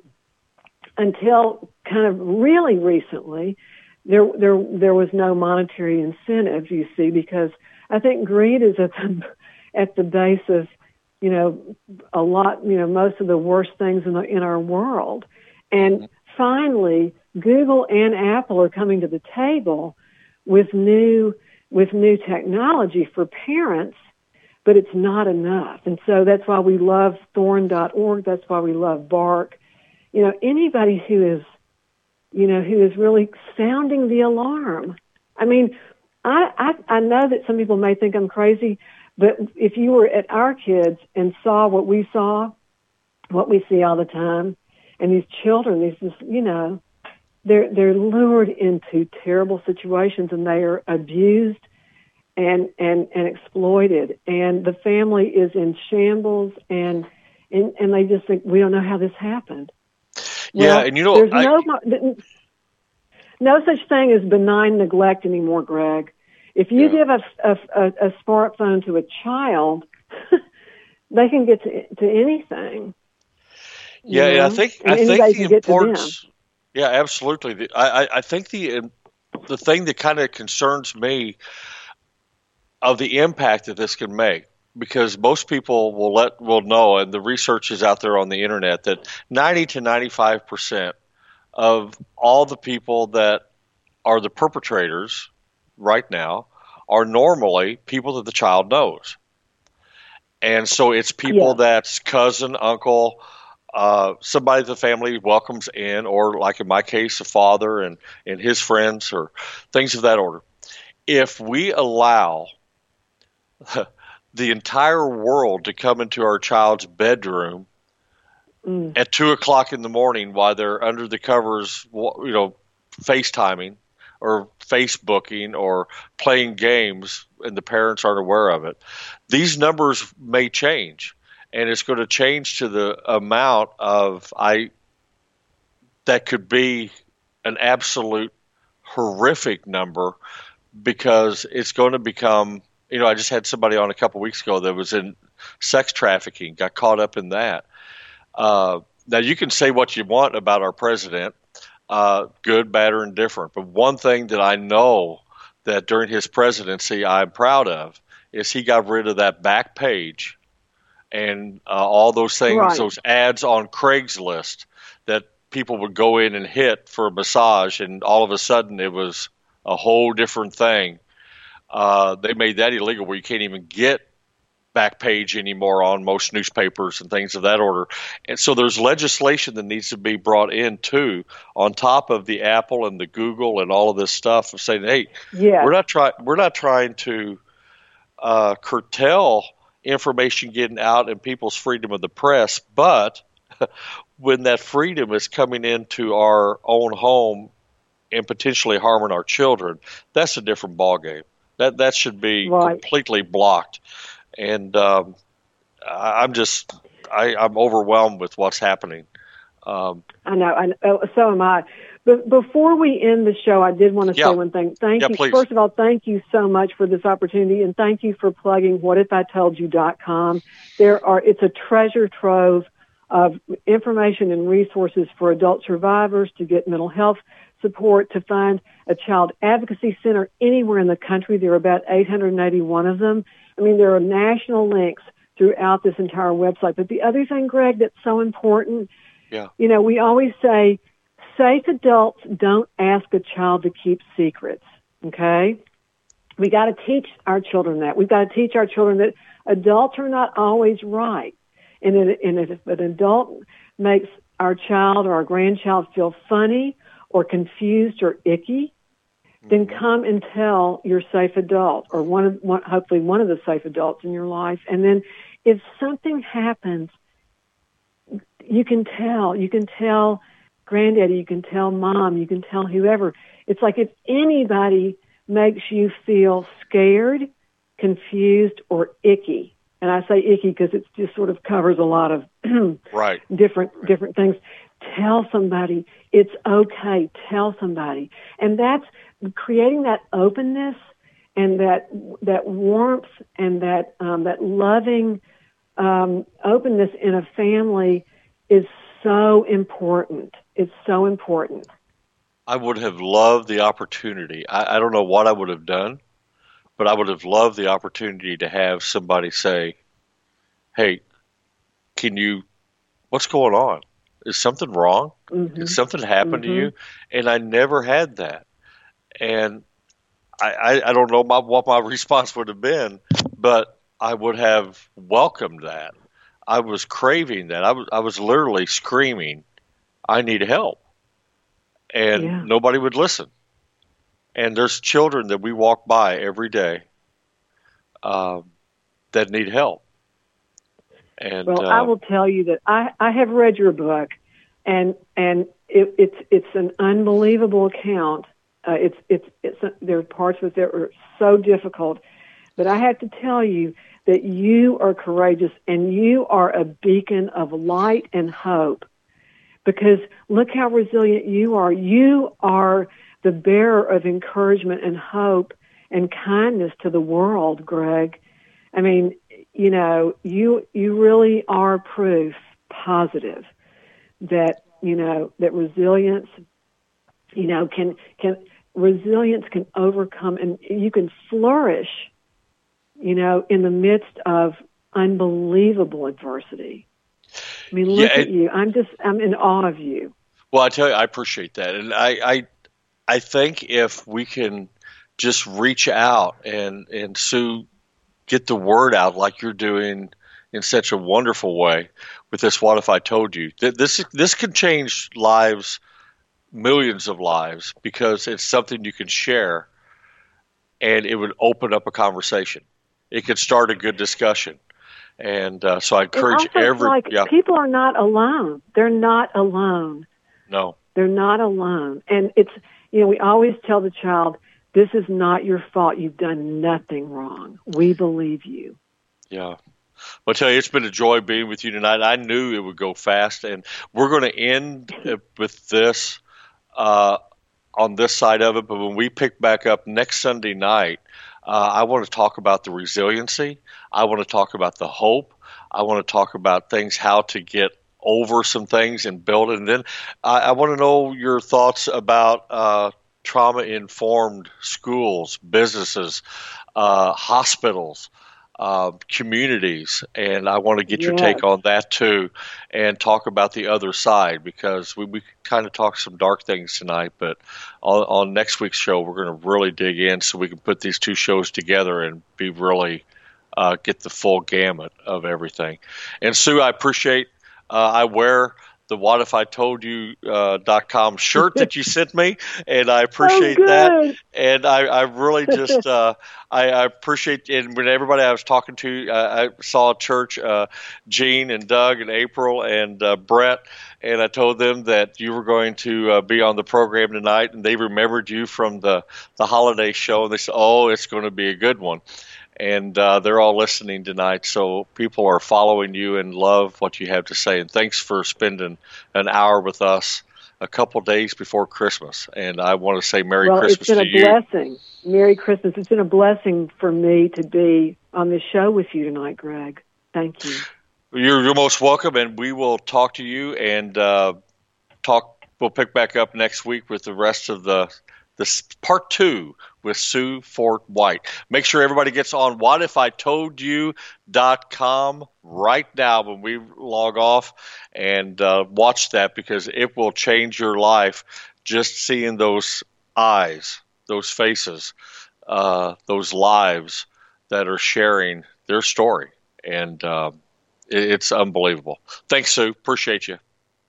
C: until kind of really recently, there there there was no monetary incentive, you see, because I think greed is at the at the base of, you know, a lot, you know, most of the worst things in the, in our world. And finally, Google and Apple are coming to the table with new with new technology for parents, but it's not enough. And so that's why we love Thorn dot org. That's why we love Bark. You know, anybody who is, you know, who is really sounding the alarm. I mean, I, I, I know that some people may think I'm crazy, but if you were at our kids and saw what we saw, what we see all the time, and these children, these, just, you know, they're, they're lured into terrible situations and they are abused and, and, and exploited. And the family is in shambles and, and, and they just think, we don't know how this happened.
B: Yeah.
C: Well,
B: and you know,
C: there's
B: I,
C: no, no such thing as benign neglect anymore, Greg. If you yeah. give a, a, a smartphone to a child, they can get to, to anything.
B: Yeah, and I think
C: and
B: I think the
C: can get
B: importance. Yeah, absolutely. The, I I think the the thing that kind of concerns me of the impact that this can make, because most people will let will know, and the research is out there on the internet, that ninety to ninety-five percent of all the people that are the perpetrators right now are normally people that the child knows. And so it's people
C: Yeah.
B: that's cousin, uncle, uh, somebody the family welcomes in, or like in my case, a father and, and his friends, or things of that order. If we allow the entire world to come into our child's bedroom
C: Mm.
B: at two o'clock in the morning while they're under the covers, you know, FaceTiming or Facebooking or playing games, and the parents aren't aware of it, these numbers may change, and it's going to change to the amount of I that could be an absolute horrific number, because it's going to become, you know, I just had somebody on a couple weeks ago that was in sex trafficking, got caught up in that. Uh, now, you can say what you want about our president, uh, good, bad, or indifferent, but one thing that I know that during his presidency I'm proud of is he got rid of that back page and uh, all those things,
C: Right.
B: those ads on Craigslist that people would go in and hit for a massage, and all of a sudden it was a whole different thing. Uh, they made that illegal, where you can't even get back page anymore on most newspapers and things of that order. And so there's legislation that needs to be brought in too, on top of the Apple and the Google and all of this stuff, of saying, hey,
C: Yes.
B: we're not trying we're not trying to uh, curtail information getting out and people's freedom of the press, but when that freedom is coming into our own home and potentially harming our children, that's a different ballgame. That that should be
C: Right.
B: completely blocked. And um, I, I'm just, I, I'm overwhelmed with what's happening. Um,
C: I know, I know, so am I. But before we end the show, I did want to
B: Yeah.
C: say one thing. Thank
B: Yeah,
C: you.
B: please.
C: First of all, thank you so much for this opportunity, and thank you for plugging what if I told you dot com. There are, it's a treasure trove of information and resources for adult survivors to get mental health support, to find a child advocacy center anywhere in the country. There are about eight hundred eighty-one of them. I mean, there are national links throughout this entire website. But the other thing, Greg, that's so important,
B: yeah.
C: you know, we always say safe adults don't ask a child to keep secrets, okay? We got to teach our children that. We've got to teach our children that adults are not always right. And, it, and if an adult makes our child or our grandchild feel funny or confused or icky, then come and tell your safe adult, or one of, one, hopefully one of the safe adults in your life. And then if something happens, you can tell. You can tell granddaddy, you can tell mom, you can tell whoever. It's like if anybody makes you feel scared, confused, or icky, and I say icky because it just sort of covers a lot of
B: right.
C: different different things, tell somebody. It's okay. Tell somebody. And that's creating that openness and that that warmth and that um, that loving um, openness in a family is so important. It's so important.
B: I would have loved the opportunity. I, I don't know what I would have done, but I would have loved the opportunity to have somebody say, hey, can you, what's going on? Is something wrong?
C: Mm-hmm.
B: Did something happen
C: Mm-hmm.
B: to you? And I never had that. And I, I, I don't know my, what my response would have been, but I would have welcomed that. I was craving that. I was, I was literally screaming, I need help. And
C: Yeah.
B: nobody would listen. And there's children that we walk by every day um, that need help. And
C: well,
B: uh,
C: I will tell you that I, I have read your book, and and it, it's it's an unbelievable account. Uh, it's it's it's there are parts of it that are so difficult, but I have to tell you that you are courageous and you are a beacon of light and hope. Because look how resilient you are. You are the bearer of encouragement and hope and kindness to the world, Greg. I mean, you know, you you really are proof positive that, you know, that resilience, you know, can, can, resilience can overcome, and you can flourish, you know, in the midst of unbelievable adversity. I mean, look yeah, it, at you. I'm just, I'm in awe of you.
B: Well, I tell you, I appreciate that. And I, I, I think if we can just reach out and, and Sue, get the word out like you're doing in such a wonderful way with this What If I Told You? This, this can change lives, millions of lives, because it's something you can share, and it would open up a conversation. It could start a good discussion. And uh, so I encourage every
C: like
B: yeah.
C: people are not alone. They're not alone.
B: No.
C: They're not alone. And it's, you know, we always tell the child, this is not your fault. You've done nothing wrong. We believe you.
B: Yeah. Well, I'll tell you, it's been a joy being with you tonight. I knew it would go fast, and we're going to end with this uh, on this side of it. But when we pick back up next Sunday night, uh, I want to talk about the resiliency. I want to talk about the hope. I want to talk about things, how to get over some things and build it. And then I, I want to know your thoughts about uh, trauma-informed schools, businesses, uh, hospitals, uh, communities, and I want to get yes. your take on that too, and talk about the other side, because we, we kind of talked some dark things tonight, but on, on next week's show we're going to really dig in so we can put these two shows together and be really uh, get the full gamut of everything. And Sue, I appreciate uh, I wear the What If I Told You uh, dot com shirt that you sent me, and I appreciate
C: oh,
B: that. And I, I really just uh, I, I appreciate. And when everybody I was talking to, uh, I saw at church, uh, Gene and Doug and April and uh, Brett, and I told them that you were going to uh, be on the program tonight, and they remembered you from the the holiday show, and they said, "Oh, it's going to be a good one." And uh, they're all listening tonight, so people are following you and love what you have to say. And thanks for spending an hour with us a couple days before Christmas. And I want to say Merry
C: well,
B: Christmas to you.
C: Well, it's been a blessing. Merry Christmas. It's been a blessing for me to be on this show with you tonight, Greg. Thank you.
B: You're, you're most welcome, and we will talk to you and uh, talk. We'll pick back up next week with the rest of the this part two with Sue Fort White. Make sure everybody gets on What If I Told You dot com right now when we log off, and uh, watch that, because it will change your life just seeing those eyes, those faces, uh, those lives that are sharing their story. And uh, it, it's unbelievable. Thanks, Sue. Appreciate you.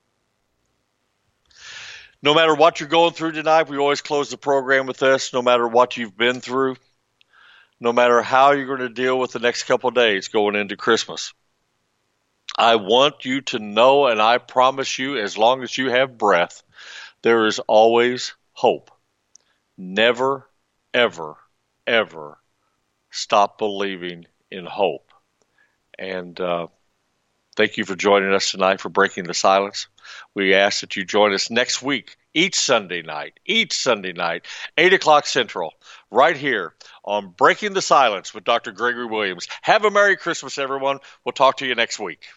B: No matter what you're going through tonight, we always close the program with this. No matter what you've been through, no matter how you're going to deal with the next couple of days going into Christmas, I want you to know, and I promise you, as long as you have breath, there is always hope. Never, ever, ever stop believing in hope. And uh, thank you for joining us tonight for Breaking the Silence. We ask that you join us next week, each Sunday night, each Sunday night, eight o'clock Central, right here on Breaking the Silence with Doctor Gregory Williams. Have a Merry Christmas, everyone. We'll talk to you next week.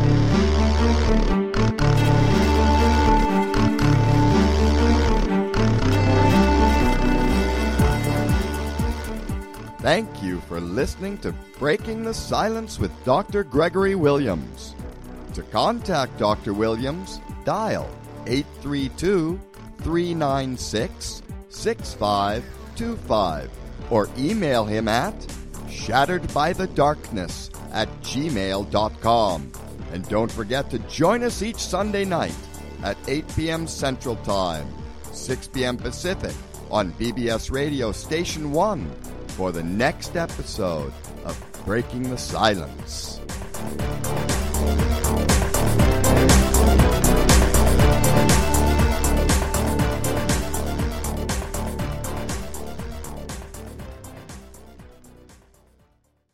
A: Thank you for listening to Breaking the Silence with Doctor Gregory Williams. To contact Doctor Williams, dial eight three two, three nine six, six five two five or email him at shatteredbythedarkness at gmail dot com. And don't forget to join us each Sunday night at eight p.m. Central Time, six p.m. Pacific on B B S Radio Station one for the next episode of Breaking the Silence.